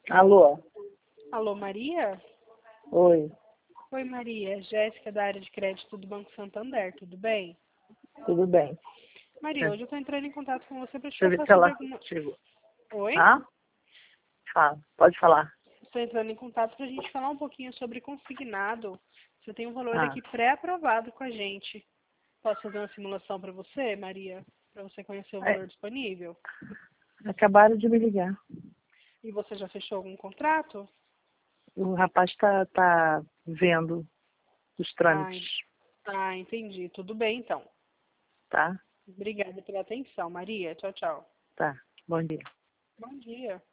Alô? Alô, Maria? Oi, Oi, Maria. Jéssica, da área de crédito do Banco Santander, tudo bem? tudo bem? Maria, hoje eu estou entrando em contato com você para te Deixa eu ver passar se sobre ela alguma... chegou. Oi? Ah? Fala, pode falar. Estou entrando em contato para a gente falar um pouquinho sobre consignado. Você tem um valor Ah, aqui pré-aprovado com a gente. Posso fazer uma simulação para você, Maria? Para você conhecer o é, valor disponível? acabaram de me ligar. E você já fechou algum contrato? O rapaz tá vendo os Ah, trâmites, entendi. Tudo bem, então. tá? Obrigada pela atenção, Maria. Tchau, tchau. Tá, bom dia. Bom dia.